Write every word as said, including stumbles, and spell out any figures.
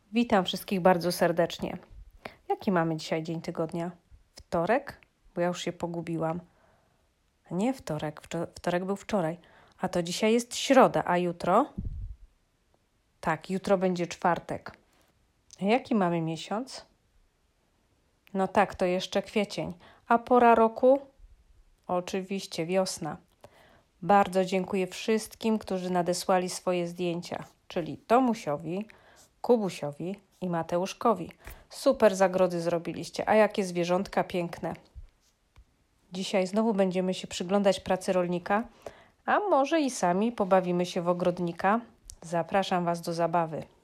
Witam wszystkich bardzo serdecznie. Jaki mamy dzisiaj dzień tygodnia? Wtorek? Bo ja już się pogubiłam. Nie wtorek, wtorek był wczoraj. A to dzisiaj jest środa, a jutro? Tak, jutro będzie czwartek. A jaki mamy miesiąc? No tak, to jeszcze kwiecień. A pora roku? Oczywiście wiosna. Bardzo dziękuję wszystkim, którzy nadesłali swoje zdjęcia, czyli Tomusiowi, Kubusiowi i Mateuszkowi. Super zagrody zrobiliście, a jakie zwierzątka piękne. Dzisiaj znowu będziemy się przyglądać pracy rolnika, a może i sami pobawimy się w ogrodnika. Zapraszam Was do zabawy.